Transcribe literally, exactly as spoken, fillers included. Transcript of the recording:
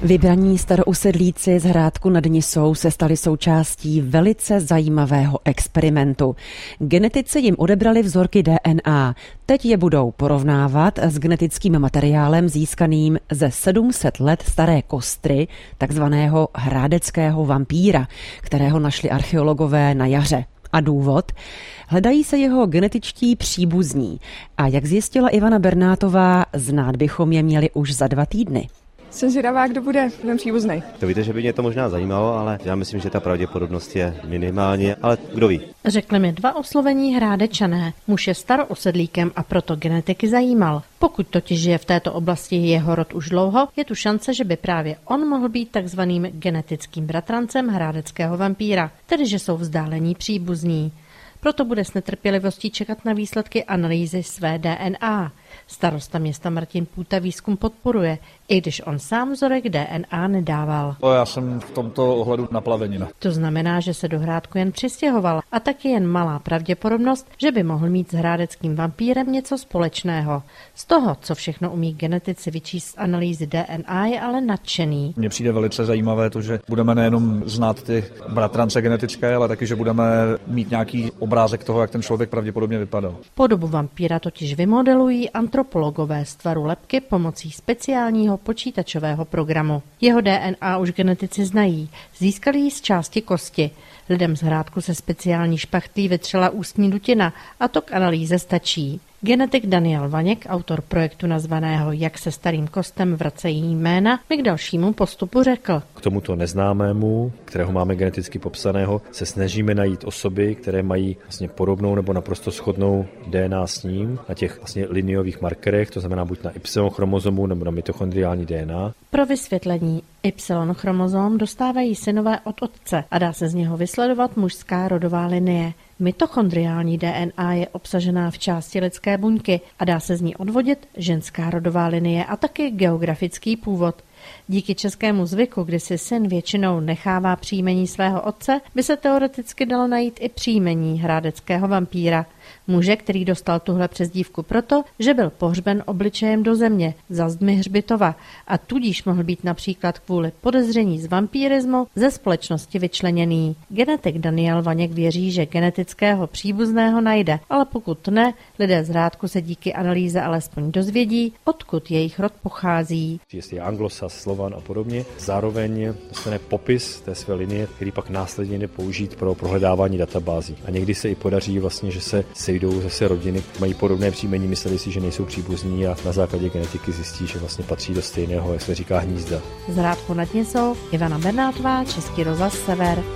Vybraní starousedlíci z Hrádku nad Nisou se stali součástí velice zajímavého experimentu. Genetici jim odebrali vzorky D N A. Teď je budou porovnávat s genetickým materiálem získaným ze sedm set let staré kostry, takzvaného hrádeckého vampíra, kterého našli archeologové na jaře. A důvod? Hledají se jeho genetičtí příbuzní. A jak zjistila Ivana Bernátová, znát bychom je měli už za dva týdny. Jsem zvědavá, kdo bude ten příbuznej. To víte, že by mě to možná zajímalo, ale já myslím, že ta pravděpodobnost je minimální, ale kdo ví. Řekli mi dva oslovení Hrádečané. Muž je starousedlíkem a proto genetiky zajímal. Pokud totiž je v této oblasti jeho rod už dlouho, je tu šance, že by právě on mohl být takzvaným genetickým bratrancem hrádeckého vampíra, tedy že jsou vzdálení příbuzní. Proto bude s netrpělivostí čekat na výsledky analýzy své D N A. Starosta města Martin Půta výzkum podporuje, i když on sám vzorek D N A nedával. Já jsem v tomto ohledu na plavenina. To znamená, že se do Hrádku jen přistěhoval a taky jen malá pravděpodobnost, že by mohl mít s hrádeckým vampírem něco společného. Z toho, co všechno umí genetici vyčíst z analýzy D N A, je ale nadšený. Mně přijde velice zajímavé to, že budeme nejenom znát ty bratrance genetické, ale taky, že budeme mít nějaký obrázek toho, jak ten člověk pravděpodobně vypadal. Podobu vampíra totiž vymodelují antropologové z tvaru lebky pomocí speciálního počítačového programu. Jeho D N A už genetici znají, získali ji z části kosti. Lidem z Hrádku se speciální špachtlí vytřela ústní dutina a to k analýze stačí. Genetik Daniel Vaněk, autor projektu nazvaného Jak se starým kostem vracejí jména, mi k dalšímu postupu řekl. K tomuto neznámému, kterého máme geneticky popsaného, se snažíme najít osoby, které mají vlastně podobnou nebo naprosto shodnou D N A s ním na těch vlastně liniových markerech, to znamená buď na Y-chromozomu nebo na mitochondriální D N A. Pro vysvětlení, Y-chromozom dostávají synové od otce a dá se z něho vysledovat mužská rodová linie. Mitochondriální D N A je obsažená v části lidské buňky a dá se z ní odvodit ženská rodová linie a taky geografický původ. Díky českému zvyku, kdy si syn většinou nechává příjmení svého otce, by se teoreticky dalo najít i příjmení hrádeckého vampíra. Muže, který dostal tuhle přezdívku proto, že byl pohřben obličejem do země, za zdmi hřbitova a tudíž mohl být například kvůli podezření z vampírismu ze společnosti vyčleněný. Genetik Daniel Vaněk věří, že genetického příbuzného najde, ale pokud ne, lidé z Hrádku se díky analýze alespoň dozvědí, odkud jejich rod pochází. Jestli je Anglosas, Slovan a podobně. Zároveň dostane popis té své linie, který pak následně jde použít pro prohledávání databází. A někdy se i podaří vlastně, že se sejdou zase rodiny, mají podobné příjmení, mysleli si, že nejsou příbuzní a na základě genetiky zjistí, že vlastně patří do stejného, jak se říká, hnízda. Z Hrádku nad Nisou Ivana Bernátová, Český rozhlas Sever.